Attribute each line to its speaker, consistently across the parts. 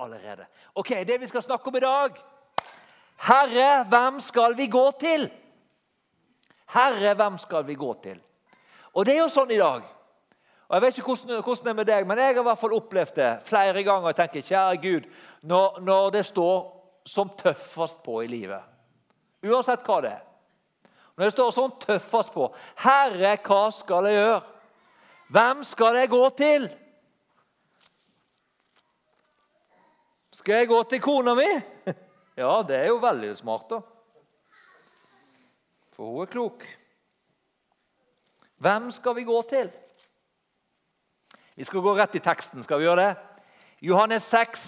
Speaker 1: allerede. Ok, det vi skal snakke om i dag. Herre, hvem skal vi gå til? Herre, hvem skal vi gå til? Og det er jo sånn i dag. Og jeg vet ikke hvordan det er med deg, men jeg har i hvert fall opplevd det flere ganger og tenker, kjære Gud, når det står som tøffest på i livet. Uansett hva det er. Når det står sånn tøffest på, Herre, hva skal jeg gjøre? Hvem skal jeg gå til? Skal jeg gå til kona mi? Ja, det er jo veldig smart da. For hun er klok. Hvem skal vi gå til? Vi skal gå rett i teksten, skal vi gjøre det? Johannes 6,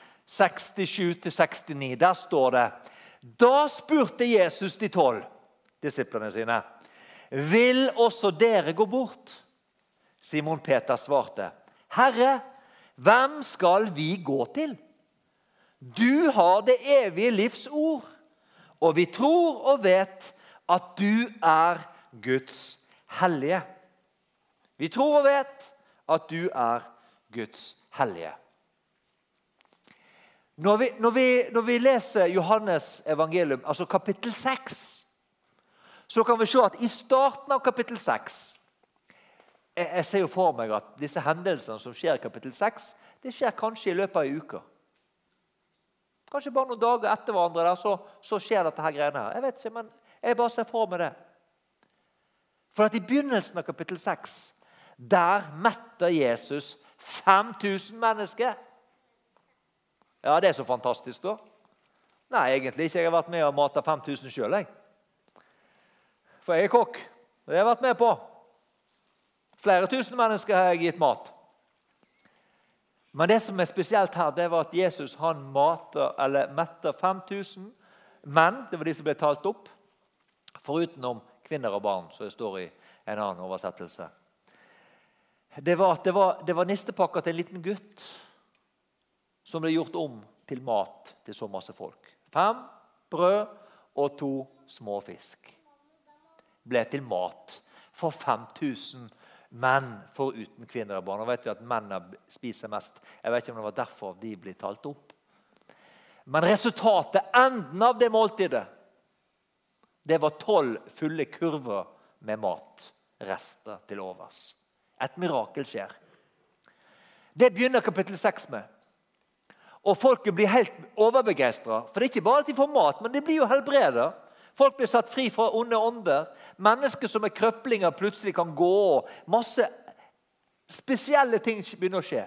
Speaker 1: 67-69, der står det, da spurte Jesus de 12 disiplene sine, vil også dere gå bort? Simon Peter svarte, Herre, hvem skal vi gå til? Du har det evige livs ord, og vi tror og vet at du er Guds hellige. Vi tror og vet at du er Guds hellige. Når vi leser Johannes evangelium, altså kapittel 6, så kan vi se at i starten av kapittel 6, jeg ser jo for meg at disse hendelsene som skjer i kapittel 6, det skjer kanskje i løpet av en uke. Kanskje bare noen dager etter hverandre der, så skjer dette her greiene her. Jeg vet ikke, men jeg bare ser for meg det. For at i begynnelsen av kapittel 6, der metter Jesus 5000 mennesker. Ja, det er så fantastisk da. Nei, egentlig ikke. Jeg har vært med og matet 5000 selv, jeg. For jeg er kokk. Det har jeg vært med på. Flere tusen mennesker har jeg gitt mat. Men det som er spesielt her, det var at Jesus han metter 5000 menn, det var de som ble talt opp, forutenom kvinner og barn, så det står i en annen oversettelse. Det var nistepakker til en liten gutt som ble gjort om til mat til så masse folk. 5 brød og 2 små fisk ble til mat for 5000 menn foruten kvinner og barn. Nå vet vi at mennene spiser mest. Jeg vet ikke om det var derfor de ble talt opp. Men resultatet, enden av det måltidet, det var 12 fulle kurver med mat, rester til overs. Et mirakel skjer. Det begynner kapittel 6 med. Og folket blir helt overbegeistret. For det er ikke bare at de får mat, men de blir jo helbredet. Folk blir satt fri fra onde ånder. Mennesker som er krøplinger plutselig kan gå. Masse spesielle ting begynner å skje.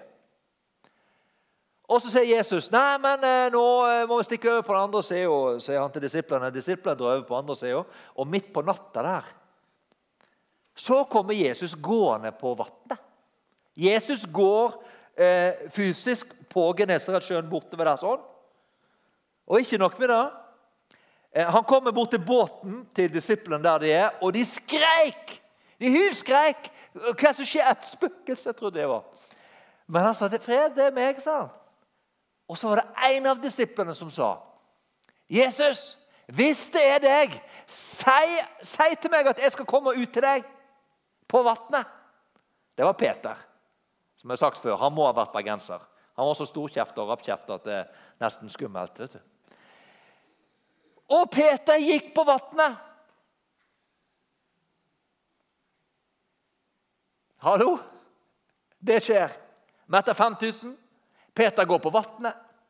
Speaker 1: Og så sier Jesus, nei, men nå må vi stikke over på den andre siden, sier han til disiplene. Disiplene drar over på andre siden, og midt på natta der, så kommer Jesus gående på vattnet. Jesus går fysisk på Genesaretsjøen bortover der sånn. Og ikke nok med det. Han kommer bort til båten til disiplene der de er, og de skreik. De hylskreik. Hva som skjer? Et spøkelse, jeg tror det var. Men han sa, det er fred, det er meg, sa han. Og så var det en av disiplene som sa, Jesus, hvis det er deg, si til meg at jeg skal komme ut til deg på vattnet. Det var Peter, som jeg har sagt før. Han må ha vært bergenser. Han var så storkjeft og rappkjeft at det er nesten skummelt, vet du. Og Peter gikk på vattnet. Hallo? Det skjer. Metter 5000. Peter går på vattnet.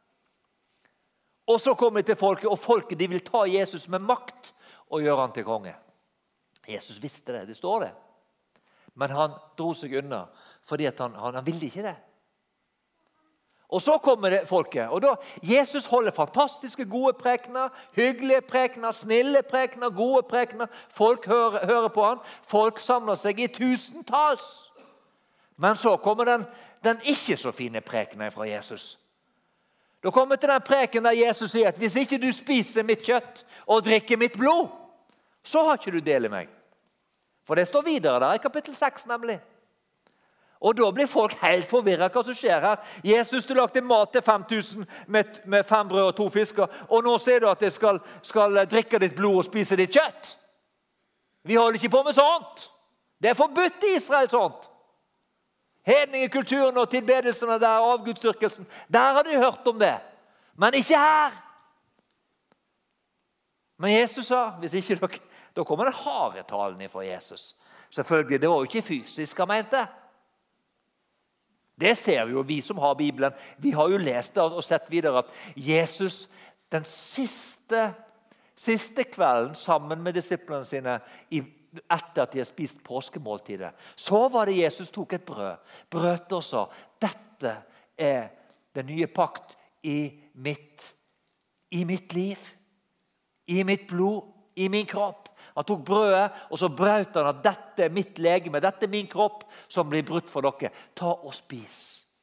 Speaker 1: Og så kommer de til folket, og folket de vil ta Jesus med makt og gjøre han til konge. Jesus visste det, det står det. Men han dro seg unna, fordi at han ville ikke det. Og så kommer det folket, og da Jesus holder fantastiske gode prekener, hyggelige prekener, snille prekener, gode prekener. Folk hører på han, folk samler seg i tusentals. Men så kommer den ikke så fine prekenen fra Jesus. Da kommer til den preken der Jesus sier at hvis ikke du spiser mitt kjøtt og drikker mitt blod, så har ikke du del i meg. For det står videre der i kapittel 6 nemlig. Og da blir folk helt forvirret hva som skjer her. Jesus, du lagde mat til 5000 med 5 brød og 2 fisker, og nå sier du at jeg skal drikke ditt blod og spise ditt kjøtt. Vi holder ikke på med sånt. Det er forbudt i Israel sånt. Hedningekulturen og tilbedelsene der, avgudsdyrkelsen, der har de hørt om det. Men ikke her. Men Jesus sa, hvis ikke dere, da kommer den harde talen fra Jesus. Selvfølgelig, det var jo ikke fysisk han mente. Det ser vi jo, vi som har Bibelen. Vi har jo lest det og sett videre at Jesus, den siste kvelden sammen med disiplene sine, etter at de har spist påskemåltidet, så var det Jesus tok et brød, brøt og sa, dette er den nye pakt i mitt liv, i mitt blod, i min kropp. Han tok brødet, og så brøt han at dette er mitt legeme, dette er min kropp som blir brutt for dere. Ta og spis.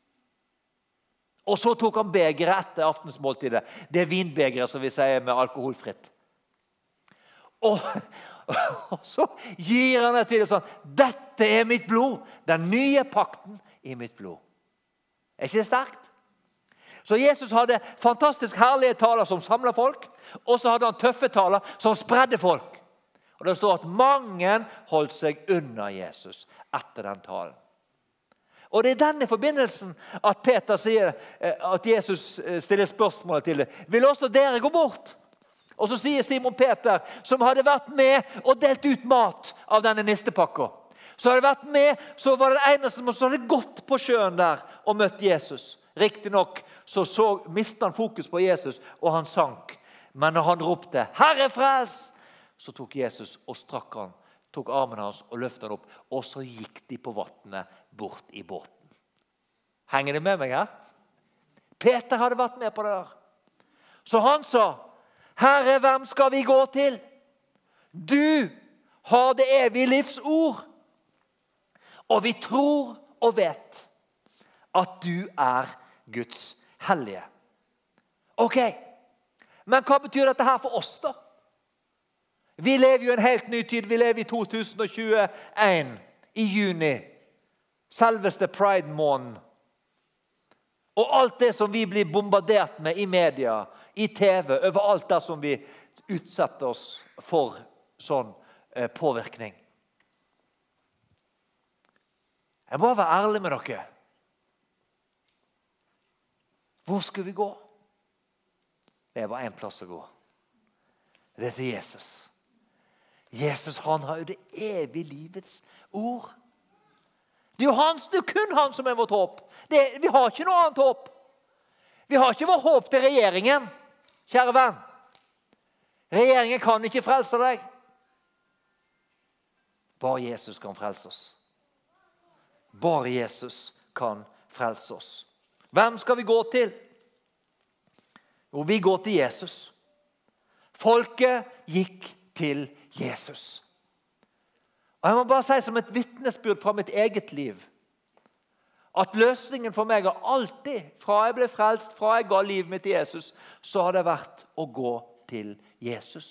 Speaker 1: Og så tok han begeret etter aftensmåltidet. Det vinbegeret som vi sier med alkoholfritt. Og så gir han det til sånn, dette er mitt blod, den nye pakten i mitt blod. Er ikke det sterkt? Så Jesus hadde fantastisk herlige taler som samlet folk, og så hadde han tøffe taler som spredde folk. Og det står at mange holdt seg unna Jesus etter den talen. Og det er denne forbindelsen at Peter sier at Jesus stiller spørsmålet til det. Vil også dere gå bort? Og så sier Simon Peter, som hadde vært med og delt ut mat av denne nistepakka. Så hadde vært med, så var det eneste som hadde gått på sjøen der og møtt Jesus. Riktig nok så mistet han fokus på Jesus, og han sank. Men når han ropte, Herre frels! Så tok Jesus og strakk han, tok armen hans og løftet han opp, og så gikk de på vattnet bort i båten. Henger det med meg her? Peter hadde vært med på det der. Så han sa, Herre, hvem skal vi gå til? Du har det evige livs ord, og vi tror og vet at du er Guds hellige. Ok, men hva betyr dette her for oss da? Vi lever jo en helt ny tid. Vi lever i 2021 i juni. Selveste Pride-måneden. Og alt det som vi blir bombardert med i media, i TV, overalt der som vi utsetter oss for sånn påvirkning. Jeg må være ærlig med dere. Hvor skulle vi gå? Det er bare en plass å gå. Det er til Jesus. Jesus, han har jo det evige livets ord. Det er jo kun han som er vårt håp. Vi har ikke noe annet håp. Vi har ikke vår håp til regjeringen, kjære venn. Regjeringen kan ikke frelse deg. Bare Jesus kan frelse oss. Bare Jesus kan frelse oss. Hvem skal vi gå til? Jo, vi går til Jesus. Folket gikk til Jesus. Og jeg må bare si som et vittnesbyrd fra mitt eget liv, at løsningen for meg har alltid, fra jeg ble frelst, fra jeg ga livet mitt til Jesus, så har det vært å gå til Jesus.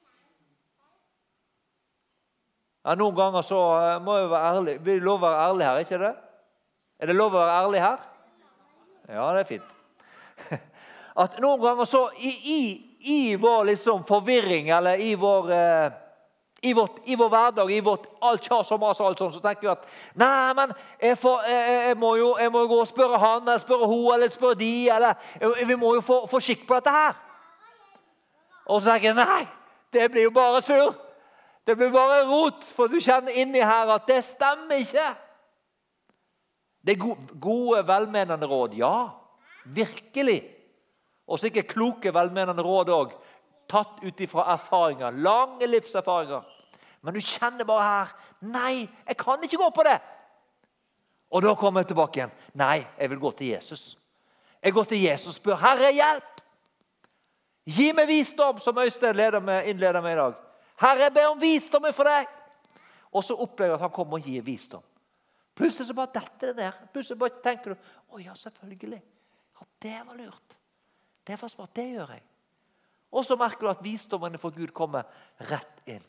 Speaker 1: Ja, noen ganger så må jeg være ærlig. Vil du lov å være ærlig her, ikke det? Er det lov å være ærlig her? Ja, det er fint. At noen ganger så i vår liksom forvirring, eller i vår hverdag, i vårt alt kjas og mas og alt sånt, så tenker vi at nei, men jeg må jo gå og spørre han, eller spørre hun, eller spørre de, eller vi må jo få skikk på dette her. Og så tenker jeg, nei, det blir jo bare sur. Det blir bare rot, for du kjenner inni her at det stemmer ikke. Det er gode, velmenende råd, ja, virkelig. Og sikkert kloke, velmenende råd også, tatt ut ifra erfaringer, lange livserfaringer. Men du kjenner bare her, nei, jeg kan ikke gå på det. Og da kommer jeg tilbake igjen. Nei, jeg vil gå til Jesus. Jeg går til Jesus og spør, Herre, hjelp! Gi meg visdom, som Øystein innleder med i dag. Herre, jeg ber om visdom for deg. Og så opplever jeg at han kommer og gir visdom. Plutselig så bare detter det ned. Plutselig bare tenker du, ja, selvfølgelig. Ja, det var lurt. Det var smart, det gjør jeg. Og så merker du at visdommen for Gud kommer rett inn.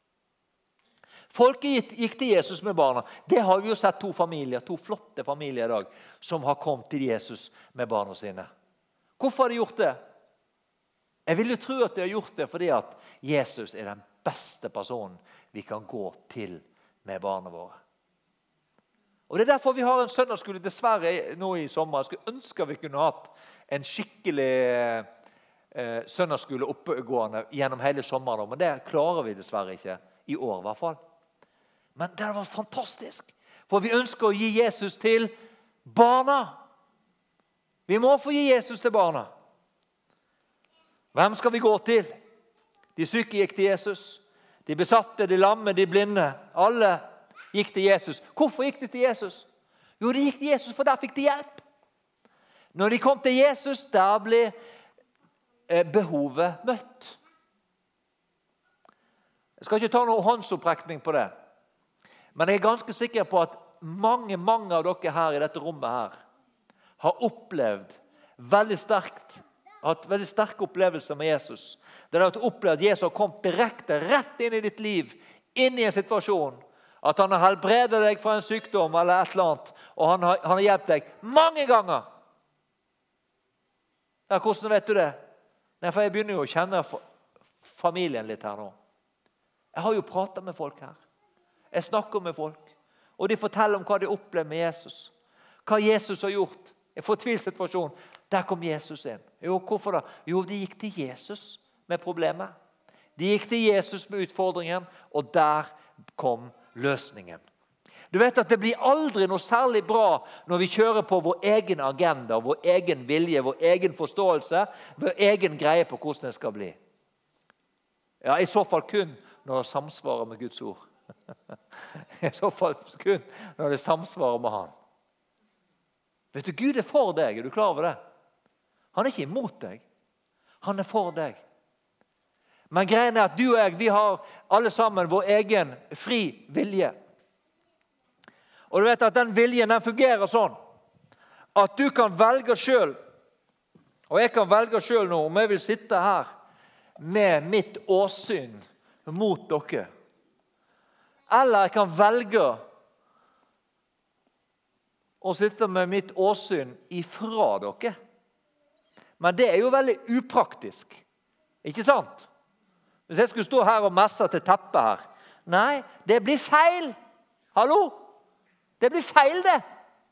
Speaker 1: Folket gikk til Jesus med barna. Det har vi jo sett to flotte familier i dag, som har kommet til Jesus med barna sine. Hvorfor har de gjort det? Jeg vil jo tro at de har gjort det fordi at Jesus er den beste personen vi kan gå til med barna våre. Og det derfor vi har en søndagsskole dessverre nå i sommer. Jeg skulle ønske vi kunne hatt en skikkelig søndagsskole oppegående gjennom hele sommeren. Men det klarer vi dessverre ikke i år i hvert fall. Men det var fantastisk. For vi ønsker å gi Jesus til barna. Vi må få gi Jesus til barna. Hvem skal vi gå til? De syke gikk til Jesus. De besatte, de lamme, de blinde. Alle gikk til Jesus. Hvorfor gikk de til Jesus? Jo, de gikk til Jesus, for der fikk de hjelp. Når de kom til Jesus, der ble behovet møtt. Jeg skal ikke ta noen håndsopprekning på det. Men jeg er ganske sikker på at mange av dere her i dette rommet her har opplevd veldig sterkt, hatt veldig sterke opplevelser med Jesus. Dere har opplevd at Jesus har kommet direkte rett inn i ditt liv, inn i en situasjon, at han har helbredet deg fra en sykdom eller et eller annet, og han har hjulpet deg mange ganger. Ja, hvordan vet du det? Nei, for jeg begynner jo å kjenne familien litt her nå. Jeg har jo pratet med folk her. Jeg snakker med folk, og de forteller om hva de opplever med Jesus. Hva Jesus har gjort. En fortvilt situasjon. Der kom Jesus inn. Jo, hvorfor da? Jo, de gikk til Jesus med problemet. De gikk til Jesus med utfordringen, og der kom løsningen. Du vet at det blir aldri noe særlig bra når vi kjører på vår egen agenda, vår egen vilje, vår egen forståelse, vår egen greie på hvordan det skal bli. Ja, i så fall kun når det samsvarer med Guds ord. I så fall kun når det samsvarer med han. Vet du, Gud er for deg, er du klar over det? Han er ikke imot deg. Han er for deg. Men greien er at du og jeg, vi har alle sammen vår egen fri vilje. Og du vet at den viljen, den fungerer sånn, at du kan velge selv, og jeg kan velge selv nå, om jeg vil sitte her med mitt åsyn mot dere. Eller jeg kan velge å sitte med mitt åsyn ifra dere. Men det er jo veldig upraktisk. Ikke sant? Hvis jeg skulle stå her og messe til teppet her. Nei, det blir feil. Hallo? Det blir feil det.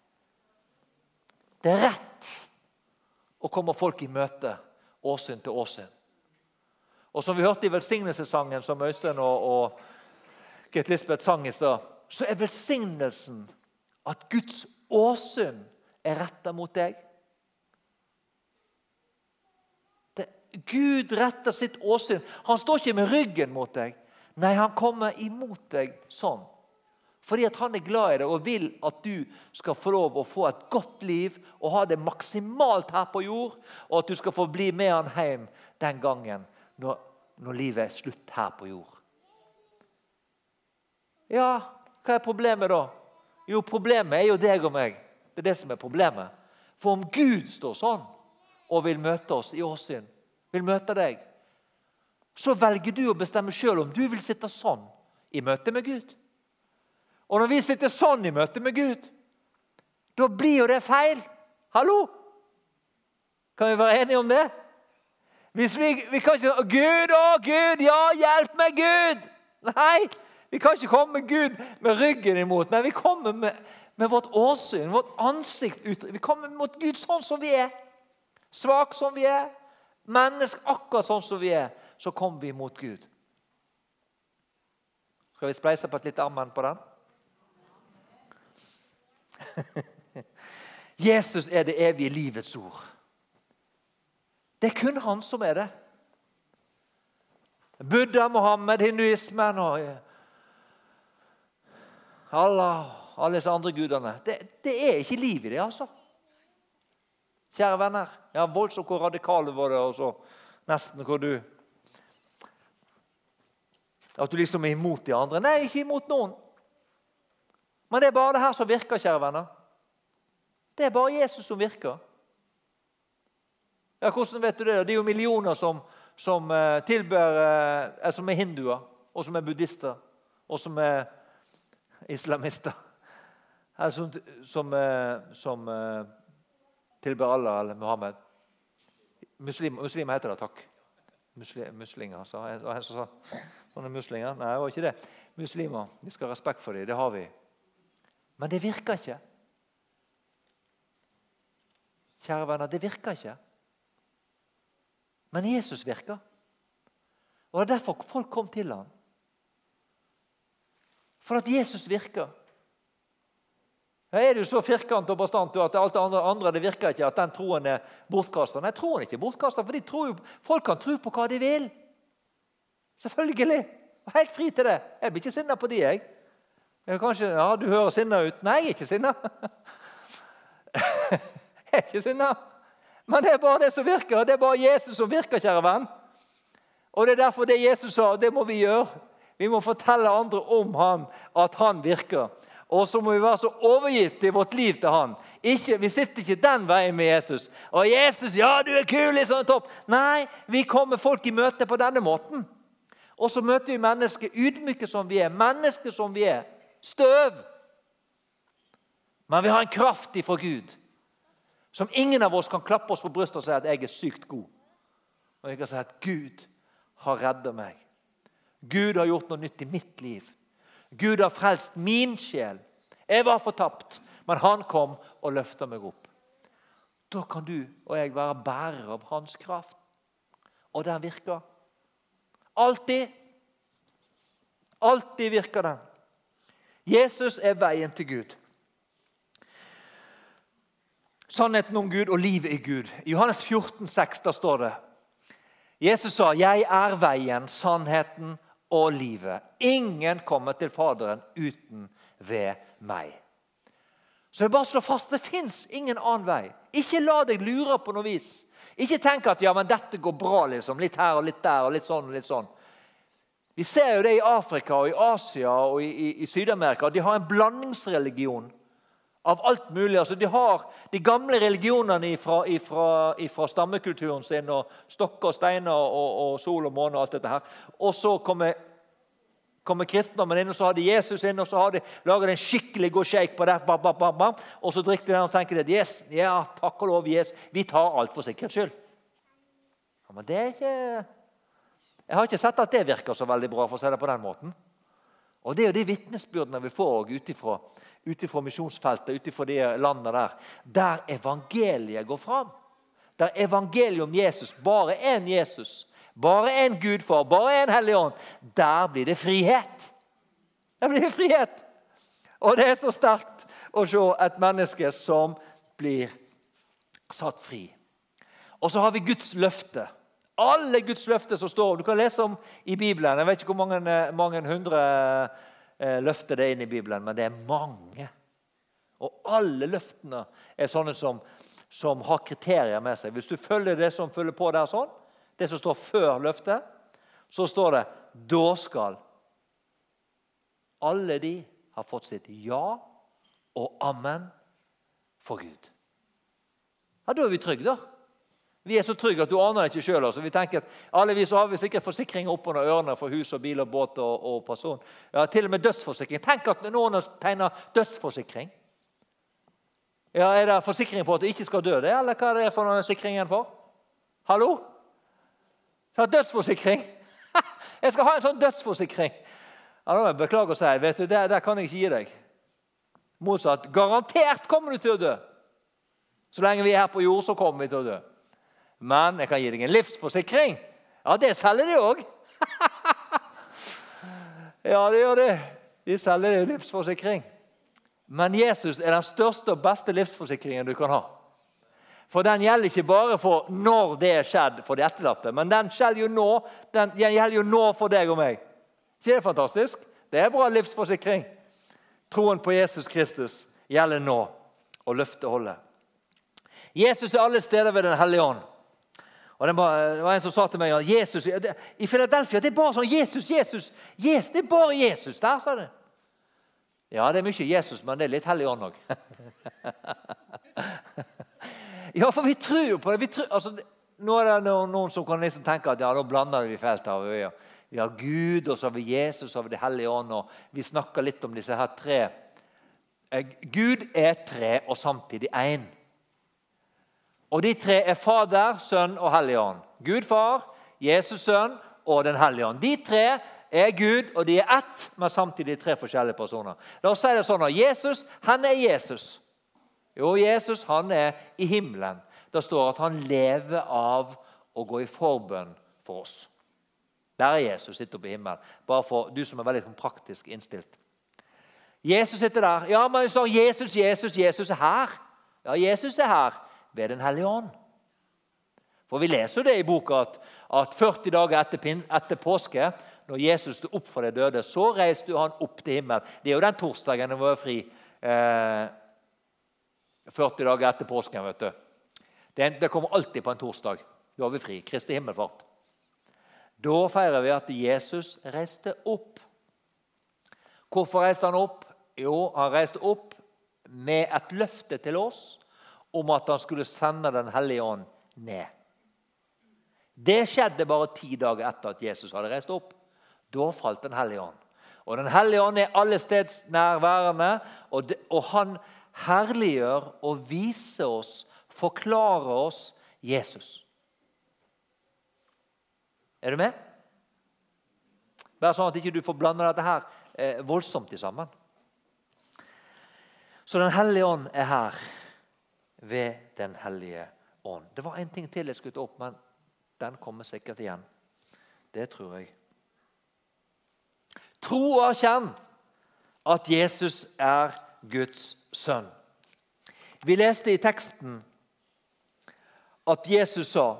Speaker 1: Det er rett å komme folk i møte, åsyn til åsyn. Og som vi hørte i velsignelsesangen som Øystein og Gert Lisbeth sang i sted, så er velsignelsen at Guds åsyn er rettet mot deg. Gud retter sitt åsyn. Han står ikke med ryggen mot deg. Nei, han kommer imot deg sånn. Fordi at han er glad i deg og vil at du skal få lov å få et godt liv og ha det maksimalt her på jord, og at du skal få bli med han hjem den gangen når livet er slutt her på jord. Ja, hva er problemet da? Jo, problemet er jo deg og meg. Det er det som er problemet. For om Gud står sånn og vil møte oss i åsyn, vil møte deg, så velger du å bestemme selv om du vil sitte sånn i møte med Gud. Og når vi sitter sånn i møte med Gud, da blir jo det feil. Hallo? Kan vi være enige om det? Hvis vi kan ikke Gud, Gud, ja, hjelp meg Gud! Nei, vi kan ikke komme med Gud med ryggen imot, men vi kommer med vårt åsyn, vårt ansikt ut. Vi kommer mot Gud sånn som vi er. Svak som vi er. Mennesker akkurat sånn som vi er, så kommer vi mot Gud. Skal vi spleise på et litt amen på den? Jesus er det evige livets ord. Det er kun han som er det. Buddha, Mohammed, hinduismen og alle disse andre gudene. Det er ikke liv i det, altså. Kjære venner, ja, voldsomt hvor radikale var det, og så nesten hvor du at du liksom er imot de andre. Nei, ikke imot noen. Men det er bare det her som virker, kjære venner. Det er bare Jesus som virker. Ja, hvordan vet du det? Det er jo millioner som tilber, som er hinduer, og som er buddhister, og som er islamister. Eller som tilber Allah eller Muhammed. Muslimer heter det, takk. Muslinger, sa en som sa. Sånne muslinger? Nei, det var ikke det. Muslimer, vi skal ha respekt for dem, det har vi. Men det virker ikke. Kjære venner, det virker ikke. Men Jesus virker. Og det derfor folk kom til ham. For at Jesus virker. Er du så firkant og bastant at alt det andre det virker ikke, at den troen bortkastet? Nei, troen ikke bortkastet, for folk kan tro på hva de vil. Selvfølgelig. Helt fri til det. Jeg blir ikke sinnet på de, jeg. Kanskje, ja, du hører sinnet ut. Nei, jeg er ikke sinnet. Jeg er ikke sinnet. Men det bare det som virker. Det bare Jesus som virker, kjære venn. Og det derfor det Jesus sa, det må vi gjøre. Vi må fortelle andre om han, at han virker. Og så må vi være så overgitt i vårt liv til han. Vi sitter ikke den veien med Jesus. Og Jesus, ja, du kul, sånn topp. Nei, vi kommer folk i møte på denne måten. Og så møter vi mennesker ydmyke som vi mennesker som vi støv. Men vi har en kraft ifra Gud, som ingen av oss kan klappe oss på brystet og si at jeg sykt god. Og jeg kan si at Gud har reddet meg. Gud har gjort noe nytt i mitt liv. Gud har frelst min sjel. Jeg var fortapt, men han kom og løftet meg opp. Da kan du og jeg være bærer av hans kraft. Og den virker. Alltid. Alltid virker den. Jesus veien til Gud. Sannheten om Gud og livet i Gud. I Johannes 14,6 der står det. Jesus sa, jeg veien, sannheten og livet. Ingen kommer til Faderen uten ved meg. Så jeg bare slår fast, det finnes ingen annen vei. Ikke la deg lure på noe vis. Ikke tenk at ja, men dette går bra, liksom. Litt her og litt der og litt sånn og litt sånn. Vi ser jo det i Afrika og i Asia og i Sydamerika. De har en blandingsreligion av alt mulig. Altså, de har de gamle religionene fra stammekulturen sin, og stokker og steiner og sol og måne og alt dette her. Og så kommer kristendommen inn, og så har de Jesus inn, og så har de laget en skikkelig god shake på det. Bam, bam, bam, bam. Og så drikker de den og tenker de, yes, ja, takk og lov, yes. Vi tar alt for sikkerhets skyld. Ja, men det ikke... Jeg har ikke sett at det virker så veldig bra, for å si det på den måten. Og det jo de vittnesbyrdene vi får utifra misjonsfeltet, utifra de landene der evangeliet går fram. Der evangeliet om Jesus, bare en Jesus, bare en Gudfar, bare en Helligånd, der blir det frihet. Der blir det frihet. Og det så sterkt å se et menneske som blir satt fri. Og så har vi Guds løfte. Alle Guds løfter som står, du kan lese om i Bibelen, jeg vet ikke hvor mange hundre løfter det inne i Bibelen, men det mange. Og alle løftene sånne som har kriterier med seg. Hvis du følger det som følger på der sånn, det som står før løftet, så står det, da skal alle de ha fått sitt ja og amen for Gud. Ja, da vi trygge da. Vi så trygge at du aner det ikke selv. Altså. Vi tenker at alle vi så har vi sikkert forsikringer opp under ørene for hus og bil og båt og person. Ja, til og med dødsforsikring. Tenk at noen tegner dødsforsikring. Ja, det forsikring på at du ikke skal dø det, eller hva det for noen sikringen for? Hallo? Så dødsforsikring? Jeg skal ha en sånn dødsforsikring. Ja, da må jeg beklage å si, vet du, der kan jeg ikke gi deg. Motsatt, garantert kommer du til å dø. Så lenge vi her på jord, så kommer vi til å dø. Men jeg kan gi deg en livsforsikring. Ja, det selger de også. Ja, det gjør det. De selger det livsforsikring. Men Jesus den største og beste livsforsikringen du kan ha. For den gjelder ikke bare for når det skjedd for de etterlatte, men den gjelder jo nå for deg og meg. Ikke det fantastisk? Det bra livsforsikring. Troen på Jesus Kristus gjelder nå, og løftet holder. Jesus alle steder ved den hellige ånd. Og det var en som sa til meg, Jesus, i Philadelphia, det bare sånn, Jesus, det bare Jesus der, sa det. Ja, det mye Jesus, men det litt hellig ånd også. Ja, for vi tror jo på det. Altså, nå det noen som kan liksom tenke at ja, nå blander vi felt av. Vi har Gud, og så har vi Jesus, og så har vi det hellige ånd, og vi snakker litt om disse her tre. Gud tre, og samtidig en. Og de tre Fader, Sønn og Helligånd. Gud Far, Jesus Sønn og den Hellige Ånd. De tre er Gud, og de er ett, men samtidig tre forskjellige personer. La oss si det sånn at Jesus, han er Jesus. Jo, Jesus, han er i himmelen. Det står at han lever av å gå i forbønn for oss. Der er Jesus, sitter oppe i himmelen. Bare for du som er veldig praktisk innstilt. Jesus sitter der. Ja, men vi sa Jesus, Jesus, Jesus er her. Ja, Jesus er her ved den hellige ånd. For vi leser det i boka at 40 dager etter påske, når Jesus stod opp for de døde, så reiste han opp til himmelen. Det er jo den torsdagen det var fri. 40 dager etter påsken, vet du. Det kommer alltid på en torsdag. Da har vi fri, Kristi himmelfart. Da feirer vi at Jesus reiste opp. Hvorfor reiste han opp? Jo, han reiste opp med et løfte til oss om at han skulle sende den hellige ånd ned. Det skjedde bare 10 dager etter at Jesus hadde reist opp. Da falt den hellige ånd. Og den hellige ånd er allesteds nærværende, og han herliggjør og viser oss, forklarer oss Jesus. Er du med? Bare sånn at ikke du får blande dette her voldsomt i sammen. Så den hellige ånd er her ved den hellige ånd. Det var en ting til jeg skulle ta opp, men den kommer sikkert igjen. Det tror jeg. Tro og erkjenn at Jesus er Guds sønn. Vi leste i teksten at Jesus sa,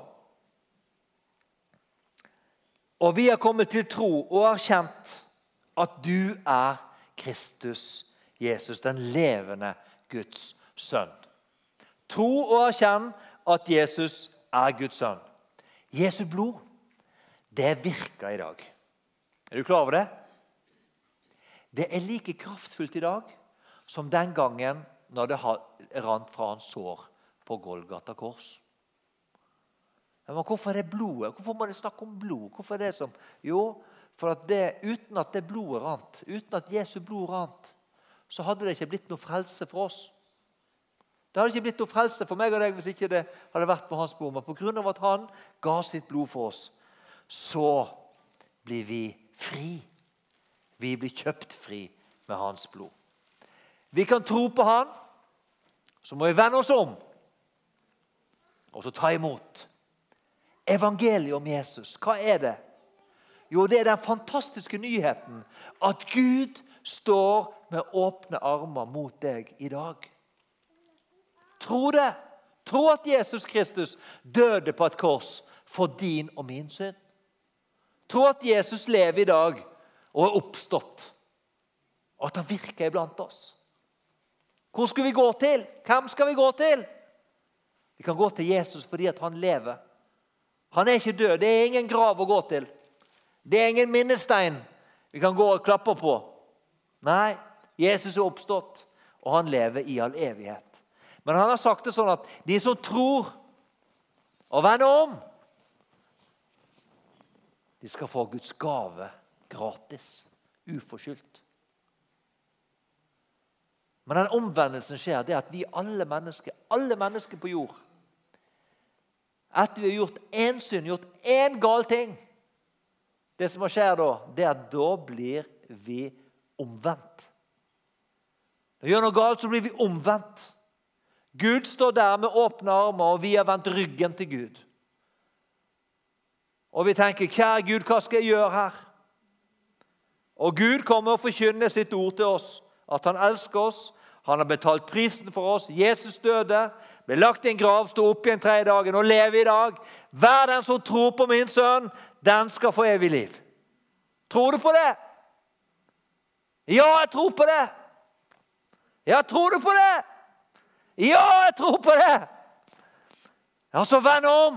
Speaker 1: og vi har kommet til tro og erkjent at du er Kristus, Jesus, den levende Guds sønn. Tro og erkjenn at Jesus er Guds sønn. Jesu blod, det virker i dag. Er du klar over det? Det er like kraftfullt i dag som den gangen når det rant fra hans sår på Golgata kors. Men hvorfor er det blodet? Hvorfor må det snakke om blod? Hvorfor er det som? Jo, for at uten at det blodet rant, uten at Jesu blod rant, så hadde det ikke blitt noe frelse for oss. Det hadde ikke blitt noe frelse for meg og deg hvis ikke det hadde vært for hans blod. Men på grunn av at han ga sitt blod for oss, så blir vi fri. Vi blir kjøpt fri med hans blod. Vi kan tro på han, så må vi vende oss om, og så ta imot. Evangeliet om Jesus, hva er det? Jo, det er den fantastiske nyheten at Gud står med åpne armer mot deg i dag. Tro det. Tro at Jesus Kristus døde på et kors for din og min synd. Tro at Jesus lever i dag og er oppstått, og at han virker iblant oss. Hvor skal vi gå til? Hvem skal vi gå til? Vi kan gå til Jesus fordi at han lever. Han er ikke død. Det er ingen grav å gå til. Det er ingen minnestein vi kan gå og klappe på. Nei, Jesus er oppstått, og han lever i all evighet. Men han har sagt det sånn at de som tror og vender om, de skal få Guds gave gratis, uforskyldt. Men den omvendelsen skjer, det at vi alle mennesker på jord, etter vi har gjort en synd, gjort en gal ting, det som skjer da, det er at da blir vi omvendt. Når vi gjør noe galt, så blir vi omvendt. Gud står der med åpne armer, og vi har vendt ryggen til Gud. Og vi tenker, kjære Gud, hva skal jeg gjøre her? Og Gud kommer og forkynner sitt ord til oss, at han elsker oss, han har betalt prisen for oss, Jesus døde, ble lagt i en grav, stod opp i en 3. dagen og lever i dag. Hver den som tror på min sønn, den skal få evig liv. Tror du på det? Ja, jeg tror på det. Ja, tror du på det? Ja, jeg tror på det. Ja, så vend om.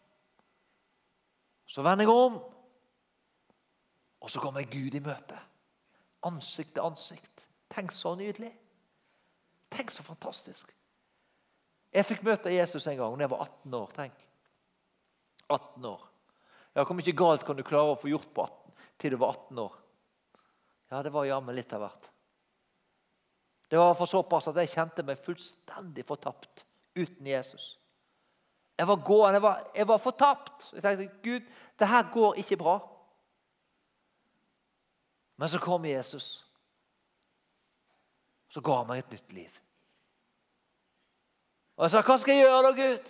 Speaker 1: Så vender jeg om. Og så kommer Gud i møte. Ansikt til ansikt. Tenk så nydelig. Tenk så fantastisk. Jeg fikk møte Jesus en gang, da jeg var 18 år, tenk. 18 år. Ja, hvor mye galt kan du klare å få gjort på 18, til du var 18 år? Ja, det var jammen litt av hvert. Det var for såpass at jeg kjente meg fullstendig fortapt uten Jesus. Jeg var fortapt. Jeg tenkte, Gud, det her går ikke bra. Men så kom Jesus. Så ga han meg et nytt liv. Og jeg sa, hva skal jeg gjøre da, Gud?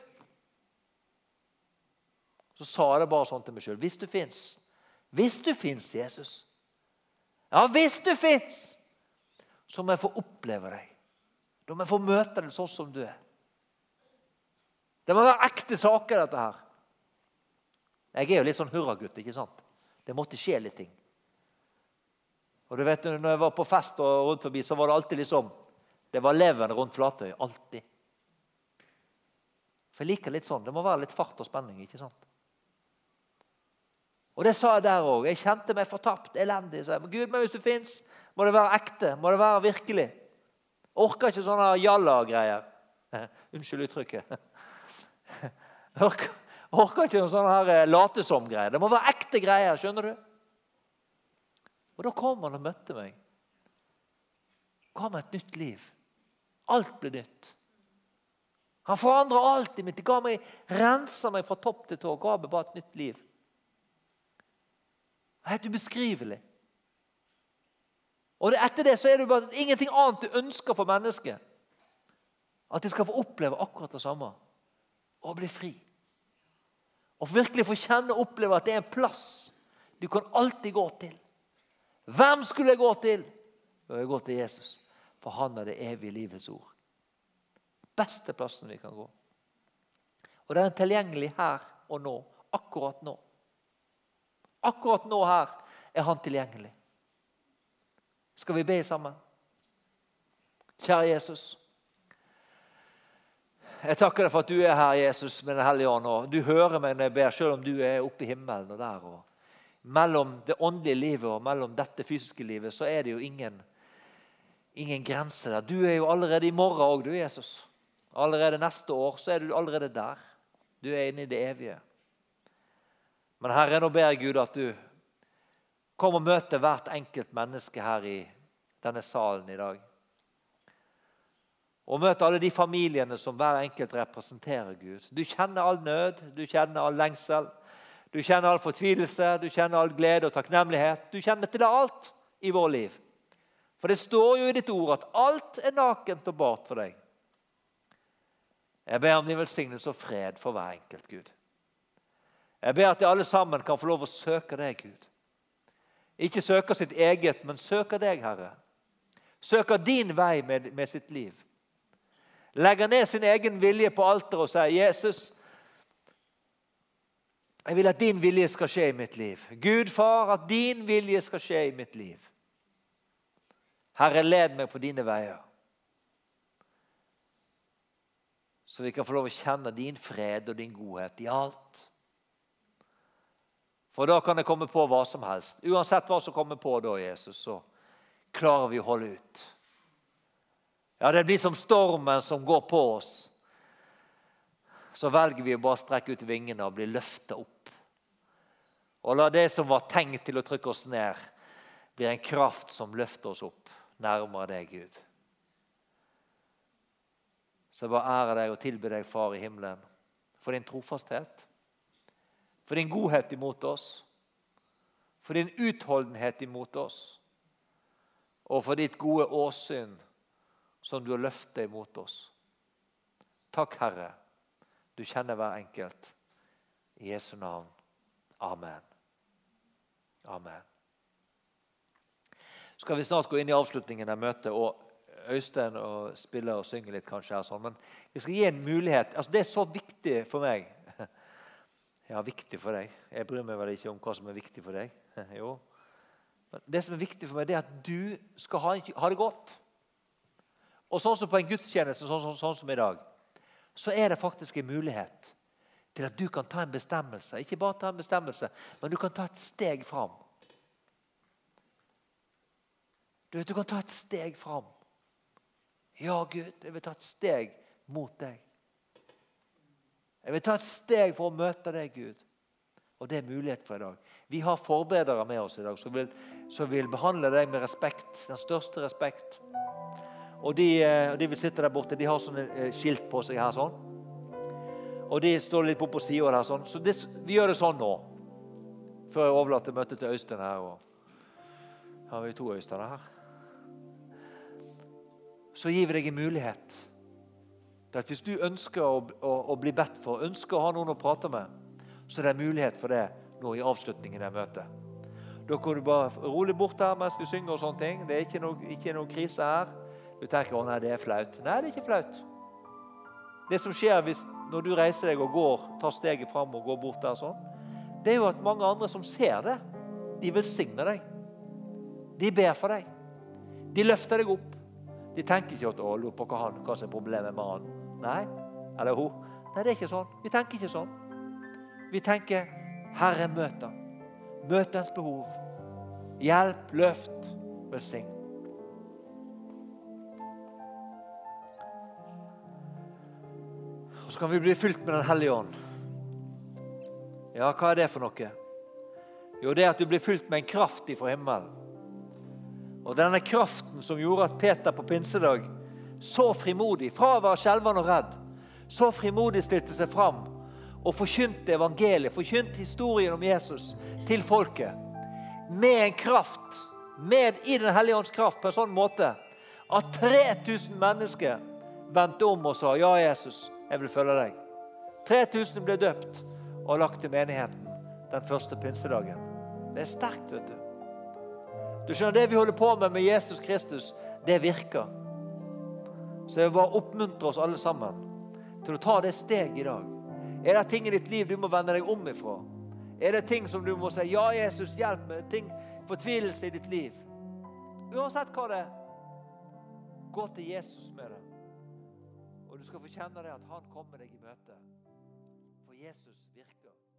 Speaker 1: Så sa jeg det bare sånn til meg selv. Hvis du finnes, Jesus. Ja, hvis du finnes, så må jeg få oppleve deg. Da må jeg få møte deg sånn som du er. Det må være ekte saker, dette her. Jeg er jo litt sånn hurragutt, ikke sant? Det måtte skje litt ting. Og du vet, når jeg var på fest og rundt forbi, så var det alltid liksom, det var leven rundt Flatøy, alltid. For jeg liker litt sånn, det må være litt fart og spenning, ikke sant? Og det sa jeg der også, jeg kjente meg fortapt, elendig, sa jeg, men Gud, men hvis du finnes, må det være ekte, må det være virkelig. Orker ikke sånne jalla-greier. Unnskyld uttrykket. Orker ikke sånne her latesom-greier. Det må være ekte greier, skjønner du? Og da kom han og møtte meg. Ga meg et nytt liv. Alt ble nytt. Han forandret alt i mitt. Det ga meg, renset meg fra topp til tå. Ga meg bare et nytt liv. Helt ubeskrivelig. Og etter det så er det bare ingenting annet du ønsker for mennesket. At de skal få oppleve akkurat det samme. Og bli fri. Og virkelig få kjenne og oppleve at det er en plass du kan alltid gå til. Hvem skulle jeg gå til? Jeg går til Jesus. For han er det evige livets ord. Beste plassen vi kan gå. Og det er tilgjengelig her og nå. Akkurat nå. Akkurat nå her er han tilgjengelig. Skal vi be sammen? Kjære Jesus. Jeg takker deg for at du er her, Jesus, med den hellige ånd. Og du hører meg når jeg ber, selv om du er oppe i himmelen og der. Og mellom det åndelige livet og mellom dette fysiske livet, så er det jo ingen grense der. Du er jo allerede i morgen også, du, Jesus. Allerede neste år så er du allerede der. Du er inne i det evige. Men Herre, nå ber jeg Gud at du kommer og møter hvert enkelt menneske her i denne salen i dag. Og møte alle de familiene som hver enkelt representerer, Gud. Du kjenner all nød, du kjenner all lengsel, du kjenner all fortvilelse, du kjenner all glede og takknemlighet. Du kjenner til alt i vår liv. For det står jo i ditt ord at alt er nakent og bart for deg. Jeg ber om din velsignelse og fred for hver enkelt, Gud. Jeg ber at de alle sammen kan få lov å søke deg, Gud. Ikke søke sitt eget, men søke deg, Herre. Søke din vei med sitt liv. Legger ned sin egen vilje på alteret og sier, Jesus, jeg vil at din vilje skal skje i mitt liv. Gud, far, at din vilje skal skje i mitt liv. Herre, led meg på dine veier. Så vi kan få lov å kjenne din fred og din godhet i alt. For da kan det komme på hva som helst. Uansett hva som kommer på da, Jesus, så klarer vi å holde ut. Ja, det blir som stormen som går på oss. Så velger vi å bare strekke ut vingene og bli løftet opp. Og la det som var tenkt til å trykke oss ned, bli en kraft som løfter oss opp nærmere deg, Gud. Så jeg bare ærer deg og tilber deg, Far i himmelen, for din trofasthet, for din godhet imot oss, for din utholdenhet imot oss, og for ditt gode åsyn som du har løftet imot oss. Takk, Herre. Du kjenner hver enkelt. I Jesu navn. Amen. Amen. Skal vi snart gå inn i avslutningen av møtet, og Øystein og spiller og synger litt kanskje her sånn, men vi skal gi en mulighet. Altså, det er så viktig for meg. Ja, viktig for deg. Jeg bryr meg vel ikke om hva som er viktig for deg. Jo. Men det som er viktig for meg, det er at du skal ha det godt. Og sånn som på en gudstjeneste, sånn som i dag, så er det faktisk en mulighet til at du kan ta en bestemmelse. Ikke bare ta en bestemmelse, men du kan ta et steg fram. Du kan ta et steg fram. Ja, Gud, jeg vil ta et steg mot deg. Jeg vil ta et steg for å møte deg, Gud. Og det er mulighet for i dag. Vi har forbedere med oss i dag, som vil behandle deg med respekt, den største respekt. Og de vil sitte der borte, de har sånne skilt på seg her sånn. Og de står litt på siden her sånn. Så vi gjør det sånn nå. Før jeg overlater møtet til Øystein her. Har vi 2 Øystein her? Så gir vi deg en mulighet. Det at hvis du ønsker å bli bedt for, ønsker å ha noen å prate med, så det mulighet for det nå i avslutningen av møtet. Da kan du bare rolig bort her mens vi synger og sånne ting. Det ikke noe krise her. Du tenker, nei, det flaut. Nei, det ikke flaut. Det som skjer når du reiser deg og tar steget frem og går bort der sånn, det jo at mange andre som ser det, de velsigner deg. De ber for deg. De løfter deg opp. De tenker ikke at, lurer på hva som problemet med han. Nei, eller hun. Nei, det ikke sånn. Vi tenker ikke sånn. Vi tenker, Herre møter. Møtens behov. Hjelp, løft, velsign. Og så kan vi bli fylt med den hellige ånd. Ja, hva det for noe? Jo, det at du blir fylt med en kraft fra himmelen. Og denne kraften som gjorde at Peter på pinsedag så frimodig, fra å være skjelvende og redd, så frimodig stilte seg fram og forkynte evangeliet, forkynte historien om Jesus til folket, med en kraft, i den hellige ånds kraft, på en sånn måte, at 3000 mennesker vendte om og sa, ja Jesus, jeg vil følge deg. 3000 ble døpt og lagt til menigheten den første pinsedagen. Det sterkt, vet du. Du skjønner, det vi holder på med Jesus Kristus, det virker. Så jeg vil bare oppmuntre oss alle sammen til å ta det steg i dag. Er det ting i ditt liv du må vende deg om ifra? Er det ting som du må si, ja Jesus, hjelp meg, ting, fortvilelse i ditt liv? Uansett hva det gå til Jesus med det. Og du skal få kjenne det at han kommer deg i møte. For Jesus virker.